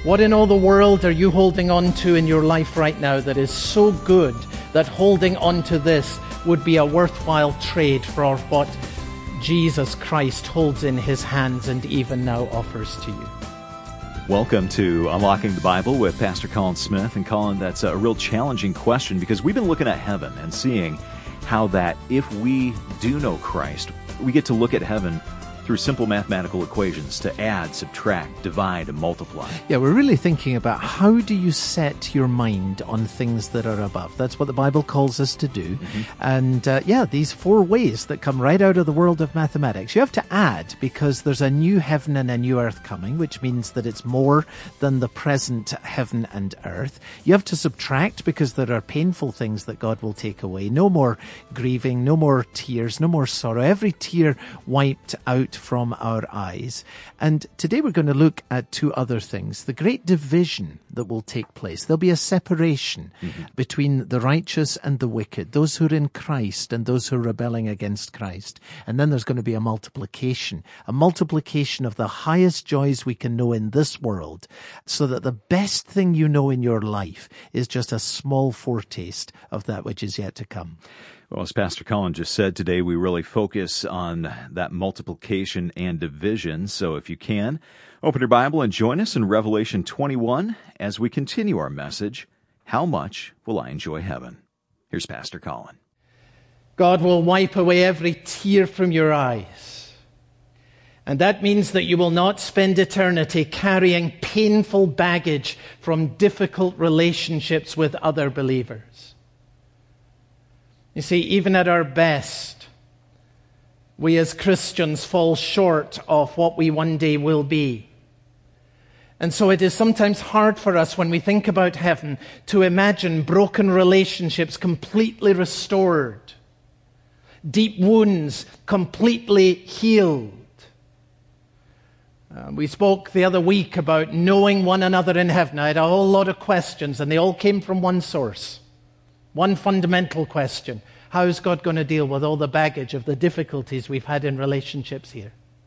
What in all the world are you holding on to in your life right now that is so good that holding on to this would be a worthwhile trade for what Jesus Christ holds in his hands and even now offers to you? Welcome to Unlocking the Bible with Pastor Colin Smith. And Colin, that's a real challenging question because we've been looking at heaven and seeing how that if we do know Christ, we get to look at heaven through simple mathematical equations to add, subtract, divide, and multiply. Yeah, we're really thinking about how do you set your mind on things that are above. That's what the Bible calls us to do. And these 4 ways that come right out of the world of mathematics. You have to add because there's a new heaven and a new earth coming, which means that it's more than the present heaven and earth. You have to subtract because there are painful things that God will take away. No more grieving, no more tears, no more sorrow. Every tear wiped out from our eyes. And today we're going to look at 2 other things. The great division that will take place. There'll be a separation between the righteous and the wicked, those who are in Christ and those who are rebelling against Christ. And then there's going to be a multiplication of the highest joys we can know in this world, so that the best thing you know in your life is just a small foretaste of that which is yet to come. Well, as Pastor Colin just said, today we really focus on that multiplication and division. So if you can, open your Bible and join us in Revelation 21 as we continue our message, How Much Will I Enjoy Heaven? Here's Pastor Colin. God will wipe away every tear from your eyes. And that means that you will not spend eternity carrying painful baggage from difficult relationships with other believers. You see, even at our best, we as Christians fall short of what we one day will be. And so it is sometimes hard for us when we think about heaven to imagine broken relationships completely restored, deep wounds completely healed. We spoke the other week about knowing one another in heaven. I had a whole lot of questions, and they all came from one source. One fundamental question: how is God going to deal with all the baggage of the difficulties we've had in relationships here?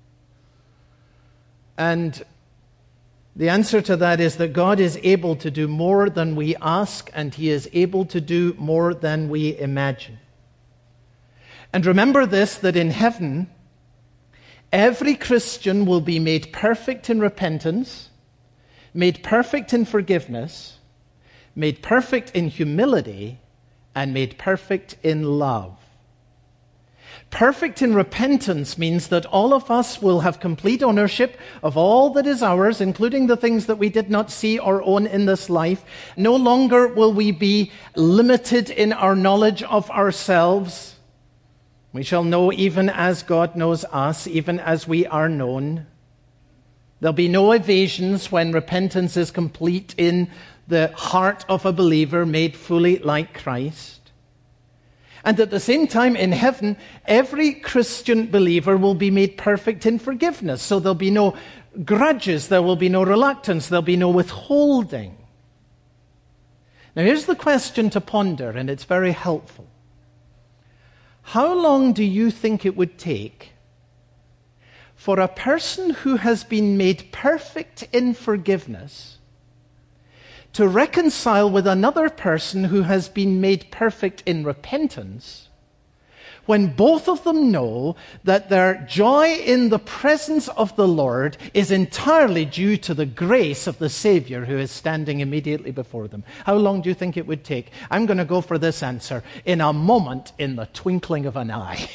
And the answer to that is that God is able to do more than we ask, and he is able to do more than we imagine. And remember this, that in heaven, every Christian will be made perfect in repentance, made perfect in forgiveness, made perfect in humility, and made perfect in love. Perfect in repentance means that all of us will have complete ownership of all that is ours, including the things that we did not see or own in this life. No longer will we be limited in our knowledge of ourselves. We shall know even as God knows us, even as we are known. There'll be no evasions when repentance is complete in the heart of a believer made fully like Christ. And at the same time, in heaven, every Christian believer will be made perfect in forgiveness. So there'll be no grudges, there will be no reluctance, there'll be no withholding. Now here's the question to ponder, and it's very helpful. How long do you think it would take for a person who has been made perfect in forgiveness to reconcile with another person who has been made perfect in repentance, when both of them know that their joy in the presence of the Lord is entirely due to the grace of the Savior who is standing immediately before them? How long do you think it would take? I'm going to go for this answer: in a moment, in the twinkling of an eye.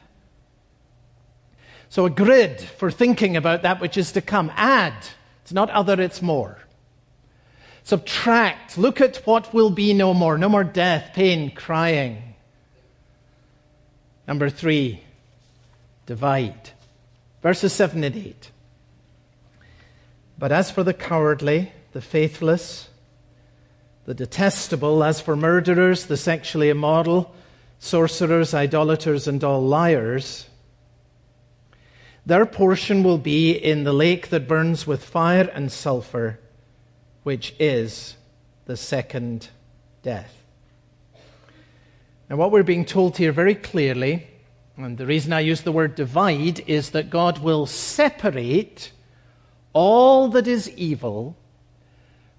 So a grid for thinking about that which is to come. Add. It's not other, it's more. Subtract. Look at what will be no more. No more death, pain, crying. Number 3, divide. Verses 7 and 8. But as for the cowardly, the faithless, the detestable, as for murderers, the sexually immoral, sorcerers, idolaters, and all liars, their portion will be in the lake that burns with fire and sulfur, which is the second death. Now, what we're being told here very clearly, and the reason I use the word divide, is that God will separate all that is evil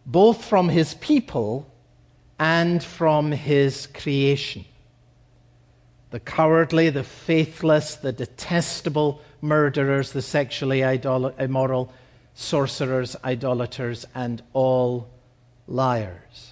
both from his people and from his creation. The cowardly, the faithless, the detestable murderers, the sexually immoral, sorcerers, idolaters, and all liars.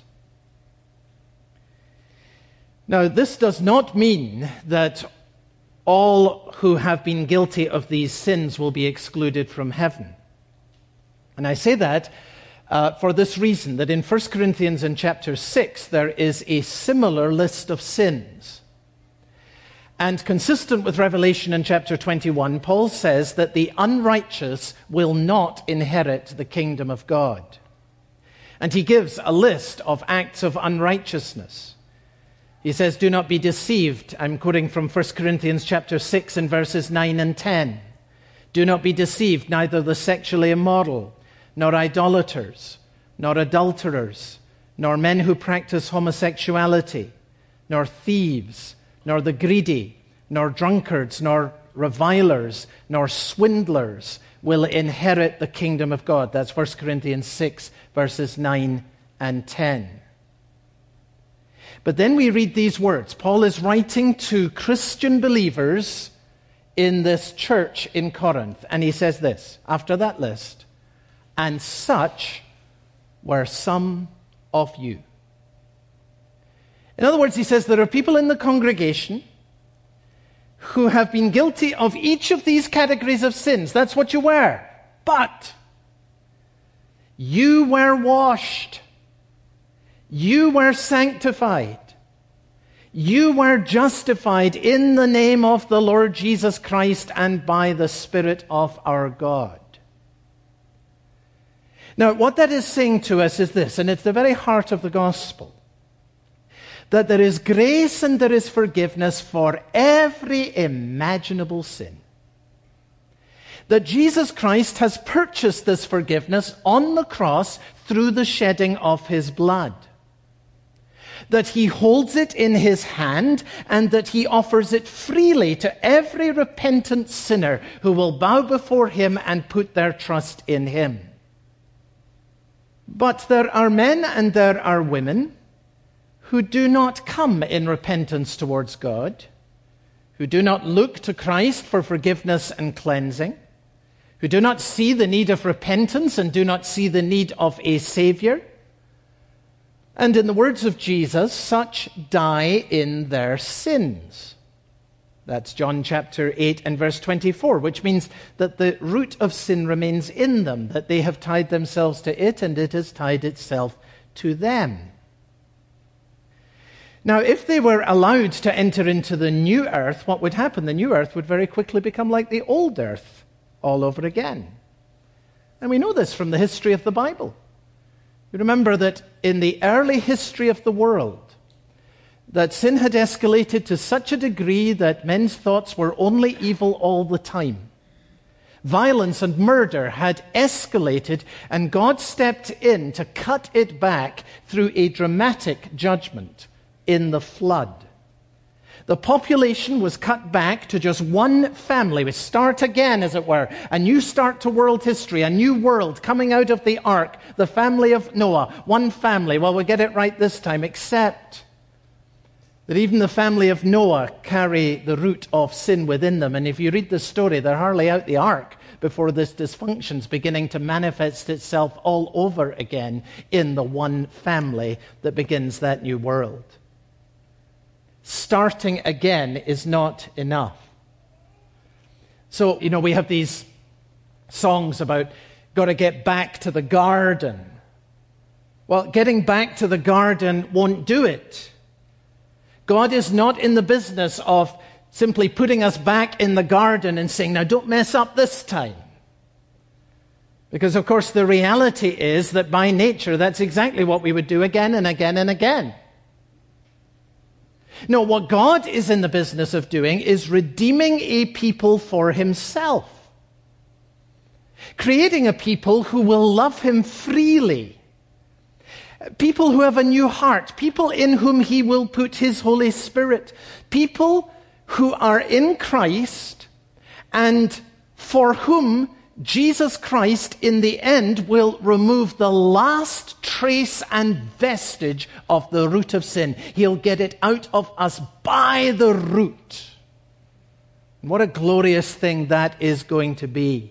Now, this does not mean that all who have been guilty of these sins will be excluded from heaven. And I say that for this reason, that in 1 Corinthians in chapter 6, there is a similar list of sins. And consistent with Revelation in chapter 21, Paul says that the unrighteous will not inherit the kingdom of God. And he gives a list of acts of unrighteousness. He says, do not be deceived. I'm quoting from 1 Corinthians chapter 6 and verses 9 and 10. Do not be deceived, neither the sexually immoral, nor idolaters, nor adulterers, nor men who practice homosexuality, nor thieves, nor the greedy, nor drunkards, nor revilers, nor swindlers will inherit the kingdom of God. That's 1 Corinthians 6, verses 9 and 10. But then we read these words. Paul is writing to Christian believers in this church in Corinth, and he says this, after that list, and such were some of you. In other words, he says there are people in the congregation who have been guilty of each of these categories of sins. That's what you were. But you were washed. You were sanctified. You were justified in the name of the Lord Jesus Christ and by the Spirit of our God. Now, what that is saying to us is this, and it's the very heart of the gospel, that there is grace and there is forgiveness for every imaginable sin. That Jesus Christ has purchased this forgiveness on the cross through the shedding of his blood. That he holds it in his hand and that he offers it freely to every repentant sinner who will bow before him and put their trust in him. But there are men and there are women who do not come in repentance towards God, who do not look to Christ for forgiveness and cleansing, who do not see the need of repentance and do not see the need of a Savior. And in the words of Jesus, such die in their sins. That's John chapter 8 and verse 24, which means that the root of sin remains in them, that they have tied themselves to it and it has tied itself to them. Now, if they were allowed to enter into the new earth, what would happen? The new earth would very quickly become like the old earth all over again. And we know this from the history of the Bible. You remember that in the early history of the world, that sin had escalated to such a degree that men's thoughts were only evil all the time. Violence and murder had escalated, and God stepped in to cut it back through a dramatic judgment in the flood. The population was cut back to just one family. We start again, as it were. A new start to world history, a new world coming out of the ark, the family of Noah. One family. Well, we'll get it right this time, except that even the family of Noah carry the root of sin within them. And if you read the story, they're hardly out the ark before this dysfunction's beginning to manifest itself all over again in the one family that begins that new world. Starting again is not enough. So, we have these songs about got to get back to the garden. Well, getting back to the garden won't do it. God is not in the business of simply putting us back in the garden and saying, now don't mess up this time. Because, of course, the reality is that by nature, that's exactly what we would do again and again and again. No, what God is in the business of doing is redeeming a people for himself. Creating a people who will love him freely. People who have a new heart. People in whom he will put his Holy Spirit. People who are in Christ and for whom Jesus Christ, in the end, will remove the last trace and vestige of the root of sin. He'll get it out of us by the root. What a glorious thing that is going to be.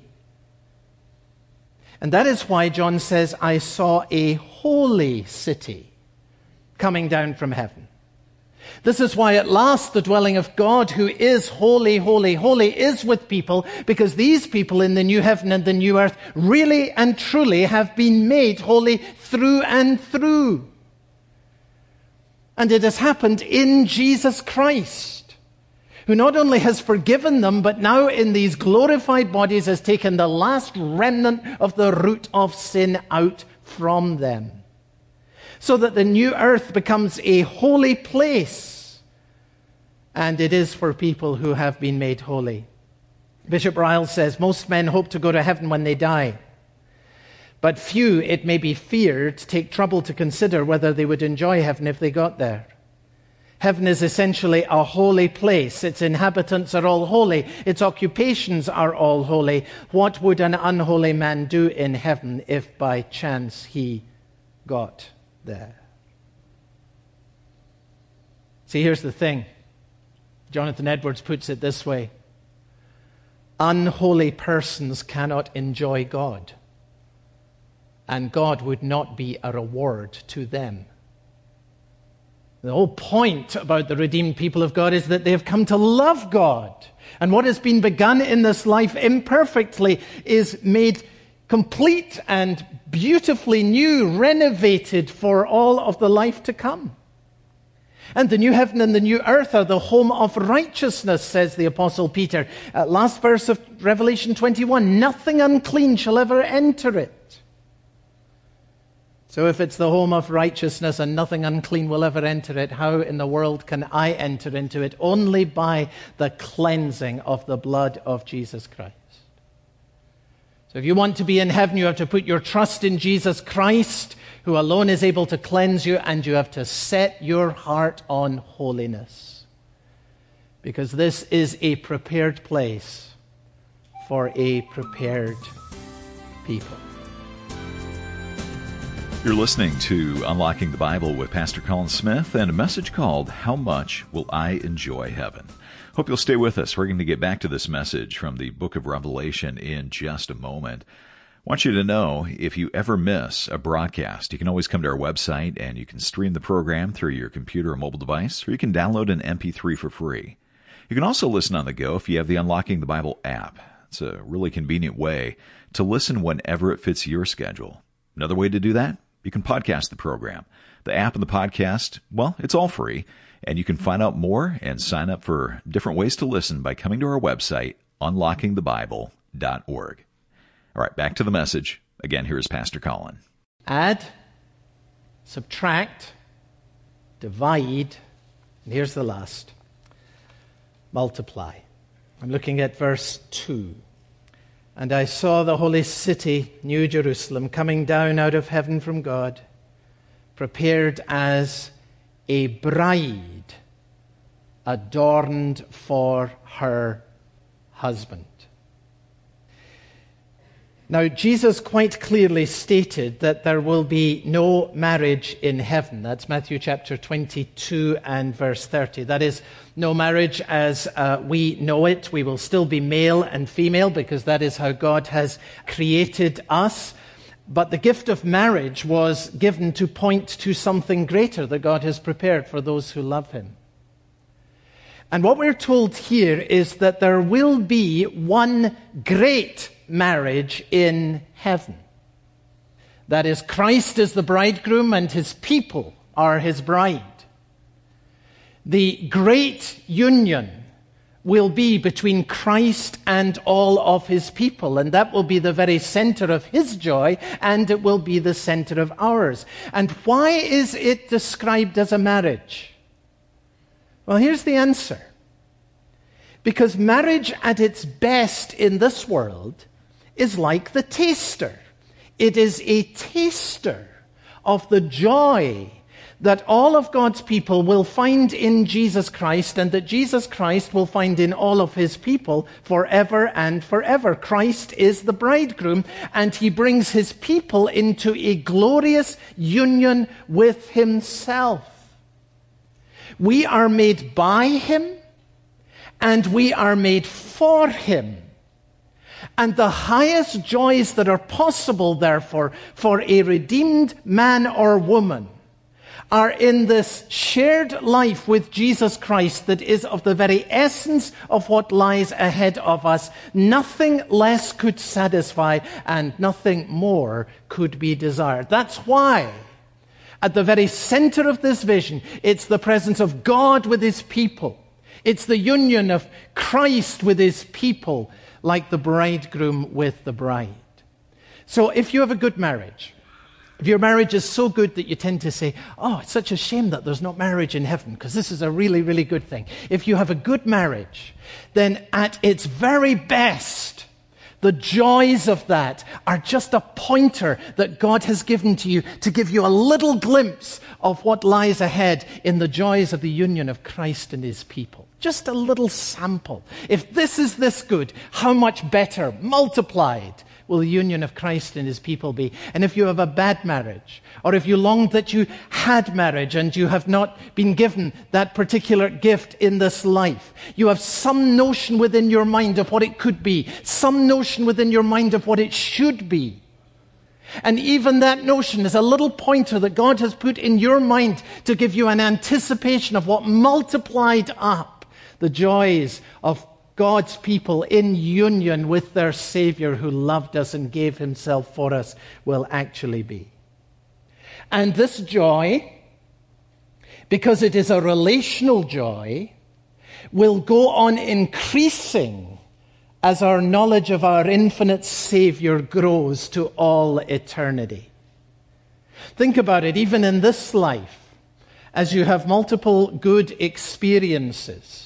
And that is why John says, I saw a holy city coming down from heaven. This is why at last the dwelling of God, who is holy, holy, holy, is with people, because these people in the new heaven and the new earth really and truly have been made holy through and through. And it has happened in Jesus Christ, who not only has forgiven them, but now in these glorified bodies has taken the last remnant of the root of sin out from them, so that the new earth becomes a holy place. And it is for people who have been made holy. Bishop Ryle says, most men hope to go to heaven when they die. But few, it may be feared, take trouble to consider whether they would enjoy heaven if they got there. Heaven is essentially a holy place. Its inhabitants are all holy. Its occupations are all holy. What would an unholy man do in heaven if by chance he got there? See, here's the thing. Jonathan Edwards puts it this way. Unholy persons cannot enjoy God, and God would not be a reward to them. The whole point about the redeemed people of God is that they have come to love God. And what has been begun in this life imperfectly is made complete and beautifully new, renovated for all of the life to come. And the new heaven and the new earth are the home of righteousness, says the Apostle Peter. Last verse of Revelation 21, nothing unclean shall ever enter it. So if it's the home of righteousness and nothing unclean will ever enter it, how in the world can I enter into it? Only by the cleansing of the blood of Jesus Christ. So if you want to be in heaven, you have to put your trust in Jesus Christ, who alone is able to cleanse you, and you have to set your heart on holiness. Because this is a prepared place for a prepared people. You're listening to Unlocking the Bible with Pastor Colin Smith and a message called, How Much Will I Enjoy Heaven? Hope you'll stay with us. We're going to get back to this message from the book of Revelation in just a moment. I want you to know, if you ever miss a broadcast, you can always come to our website and you can stream the program through your computer or mobile device, or you can download an MP3 for free. You can also listen on the go if you have the Unlocking the Bible app. It's a really convenient way to listen whenever it fits your schedule. Another way to do that? You can podcast the program. The app and the podcast, well, it's all free, and you can find out more and sign up for different ways to listen by coming to our website, unlockingthebible.org. All right, back to the message. Again, here's Pastor Colin. Add, subtract, divide, and here's the last. Multiply. I'm looking at verse 2. And I saw the holy city, New Jerusalem, coming down out of heaven from God, prepared as a bride adorned for her husband. Now, Jesus quite clearly stated that there will be no marriage in heaven. That's Matthew chapter 22 and verse 30. That is, no marriage as we know it. We will still be male and female because that is how God has created us. But the gift of marriage was given to point to something greater that God has prepared for those who love Him. And what we're told here is that there will be one great marriage in heaven. That is, Christ is the bridegroom and His people are His bride. The great union will be between Christ and all of His people, and that will be the very center of His joy, and it will be the center of ours. And why is it described as a marriage? Well, here's the answer. Because marriage at its best in this world is like the taster. It is a taster of the joy that all of God's people will find in Jesus Christ, and that Jesus Christ will find in all of his people forever and forever. Christ is the bridegroom, and he brings his people into a glorious union with himself. We are made by him, and we are made for him. And the highest joys that are possible, therefore, for a redeemed man or woman are in this shared life with Jesus Christ that is of the very essence of what lies ahead of us. Nothing less could satisfy, and nothing more could be desired. That's why, at the very center of this vision, it's the presence of God with his people. It's the union of Christ with his people, like the bridegroom with the bride. So if you have a good marriage, if your marriage is so good that you tend to say, oh, it's such a shame that there's not marriage in heaven, because this is a really, really good thing. If you have a good marriage, then at its very best, the joys of that are just a pointer that God has given to you to give you a little glimpse of what lies ahead in the joys of the union of Christ and his people. Just a little sample. If this is this good, how much better, multiplied, will the union of Christ and his people be? And if you have a bad marriage, or if you longed that you had marriage and you have not been given that particular gift in this life, you have some notion within your mind of what it could be, some notion within your mind of what it should be. And even that notion is a little pointer that God has put in your mind to give you an anticipation of what multiplied up the joys of God's people in union with their Savior who loved us and gave himself for us will actually be. And this joy, because it is a relational joy, will go on increasing as our knowledge of our infinite Savior grows to all eternity. Think about it, even in this life, as you have multiple good experiences,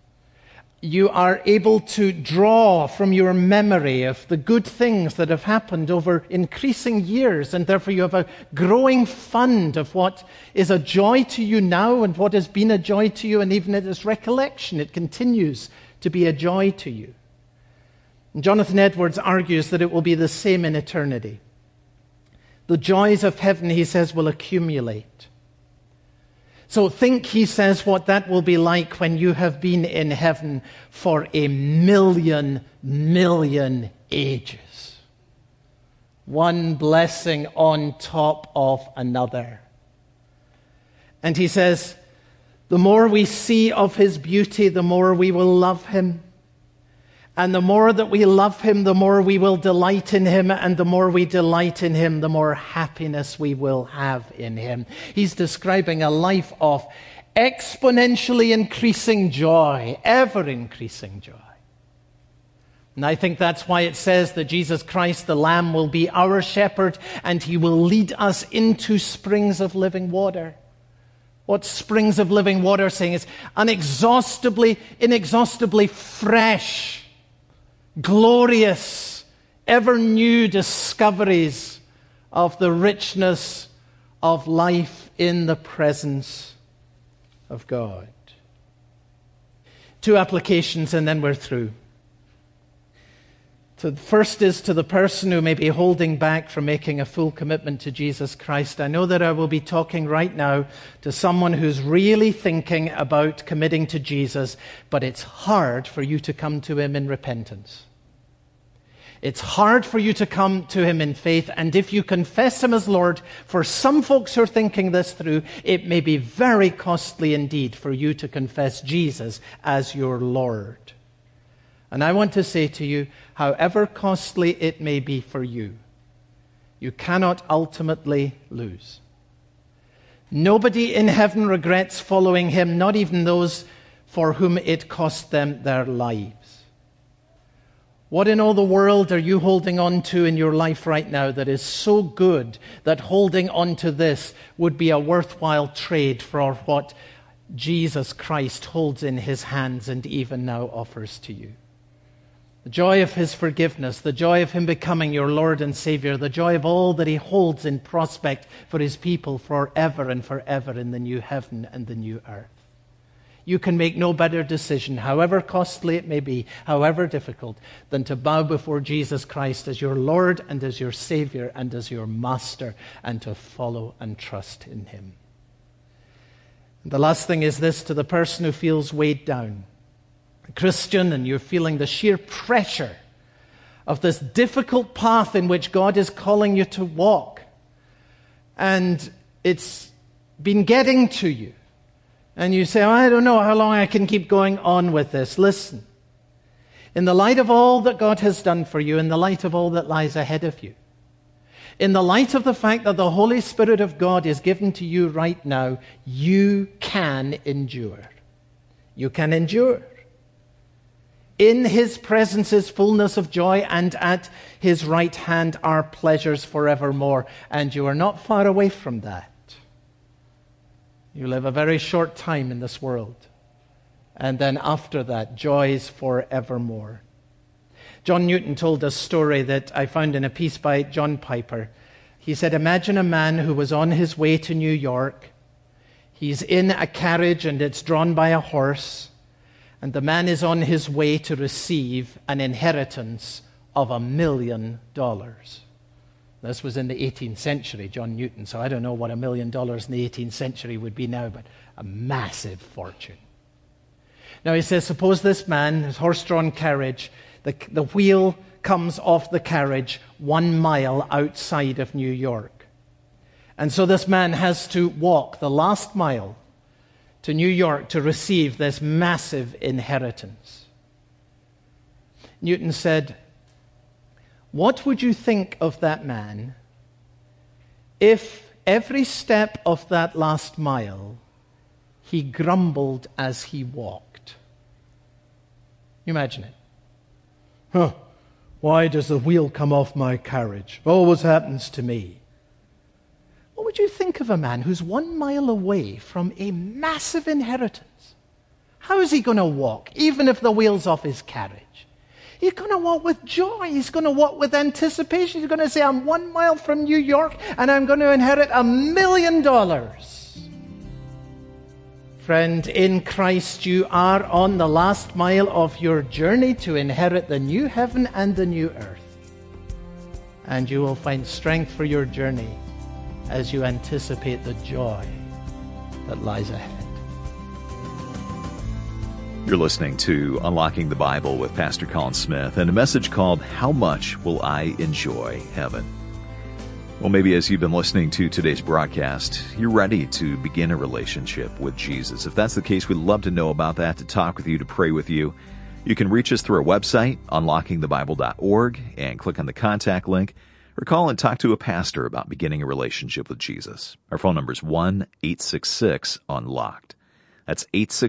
you are able to draw from your memory of the good things that have happened over increasing years, and therefore you have a growing fund of what is a joy to you now and what has been a joy to you, and even in its recollection, it continues to be a joy to you. And Jonathan Edwards argues that it will be the same in eternity. The joys of heaven, he says, will accumulate. So think, he says, what that will be like when you have been in heaven for 1,000,000,000 ages. One blessing on top of another. And he says, the more we see of his beauty, the more we will love him. And the more that we love him, the more we will delight in him. And the more we delight in him, the more happiness we will have in him. He's describing a life of exponentially increasing joy, ever increasing joy. And I think that's why it says that Jesus Christ, the Lamb, will be our shepherd, and he will lead us into springs of living water. What springs of living water saying is inexhaustibly fresh, glorious, ever new discoveries of the richness of life in the presence of God. 2 applications and then we're through. So the first is to the person who may be holding back from making a full commitment to Jesus Christ. I know that I will be talking right now to someone who's really thinking about committing to Jesus, but it's hard for you to come to him in repentance. It's hard for you to come to him in faith, and if you confess him as Lord, for some folks who are thinking this through, it may be very costly indeed for you to confess Jesus as your Lord. And I want to say to you, however costly it may be for you, you cannot ultimately lose. Nobody in heaven regrets following him, not even those for whom it cost them their lives. What in all the world are you holding on to in your life right now that is so good that holding on to this would be a worthwhile trade for what Jesus Christ holds in his hands and even now offers to you? The joy of his forgiveness, the joy of him becoming your Lord and Savior, the joy of all that he holds in prospect for his people forever and forever in the new heaven and the new earth. You can make no better decision, however costly it may be, however difficult, than to bow before Jesus Christ as your Lord and as your Savior and as your Master, and to follow and trust in him. And the last thing is this, to the person who feels weighed down, a Christian, and you're feeling the sheer pressure of this difficult path in which God is calling you to walk, and it's been getting to you. And you say, I don't know how long I can keep going on with this. Listen, in the light of all that God has done for you, in the light of all that lies ahead of you, in the light of the fact that the Holy Spirit of God is given to you right now, you can endure. You can endure. In his presence is fullness of joy, and at his right hand are pleasures forevermore. And you are not far away from that. You live a very short time in this world. And then after that, joys forevermore. John Newton told a story that I found in a piece by John Piper. He said, imagine a man who was on his way to New York. He's in a carriage and it's drawn by a horse. And the man is on his way to receive an inheritance of $1 million. This was in the 18th century, John Newton, so I don't know what $1 million in the 18th century would be now, but a massive fortune. Now he says, suppose this man, his horse-drawn carriage, the wheel comes off the carriage 1 mile outside of New York. And so this man has to walk the last mile to New York to receive this massive inheritance. Newton said, what would you think of that man if every step of that last mile he grumbled as he walked? You imagine it. Why does the wheel come off my carriage? Always happens to me. What would you think of a man who's 1 mile away from a massive inheritance? How is he going to walk, even if the wheel's off his carriage? He's going to walk with joy. He's going to walk with anticipation. He's going to say, I'm 1 mile from New York and I'm going to inherit $1 million. Friend, in Christ you are on the last mile of your journey to inherit the new heaven and the new earth. And you will find strength for your journey as you anticipate the joy that lies ahead. You're listening to Unlocking the Bible with Pastor Colin Smith and a message called, How Much Will I Enjoy Heaven? Well, maybe as you've been listening to today's broadcast, you're ready to begin a relationship with Jesus. If that's the case, we'd love to know about that, to talk with you, to pray with you. You can reach us through our website, unlockingthebible.org, and click on the contact link, or call and talk to a pastor about beginning a relationship with Jesus. Our phone number is 1-866-UNLOCKED. That's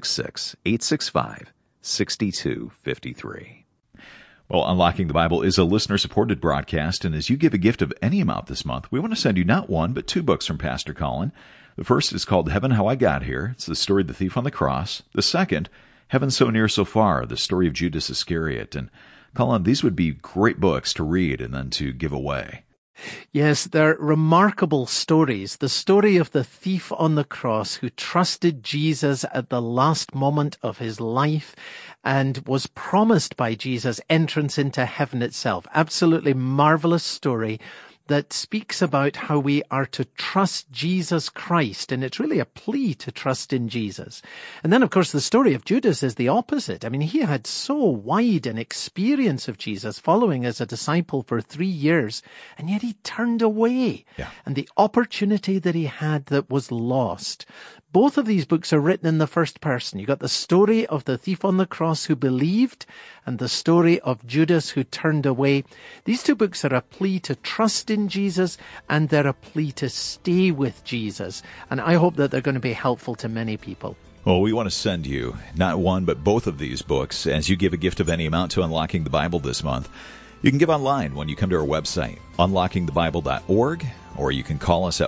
866-865-6253. Well, Unlocking the Bible is a listener-supported broadcast, and as you give a gift of any amount this month, we want to send you not one, but 2 books from Pastor Colin. The first is called Heaven, How I Got Here. It's the story of the thief on the cross. The second, Heaven So Near So Far, the story of Judas Iscariot. And Colin, these would be great books to read and then to give away. Yes, they're remarkable stories. The story of the thief on the cross who trusted Jesus at the last moment of his life and was promised by Jesus entrance into heaven itself. Absolutely marvelous story that speaks about how we are to trust Jesus Christ, and it's really a plea to trust in Jesus. And then, of course, the story of Judas is the opposite. I mean, he had so wide an experience of Jesus, following as a disciple for 3 years, and yet he turned away. Yeah. And the opportunity that he had that was lost. Both of these books are written in the first person. You got the story of the thief on the cross who believed and the story of Judas who turned away. These 2 books are a plea to trust in Jesus, and they're a plea to stay with Jesus. And I hope that they're going to be helpful to many people. Well, we want to send you not one, but both of these books as you give a gift of any amount to Unlocking the Bible this month. You can give online when you come to our website, unlockingthebible.org, or you can call us at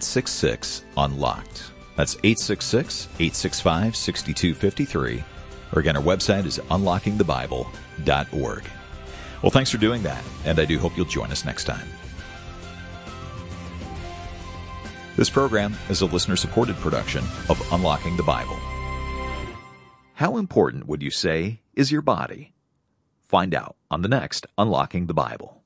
1-866-UNLOCKED. That's 866-865-6253. Or again, our website is unlockingthebible.org. Well, thanks for doing that, and I do hope you'll join us next time. This program is a listener-supported production of Unlocking the Bible. How important would you say is your body? Find out on the next Unlocking the Bible.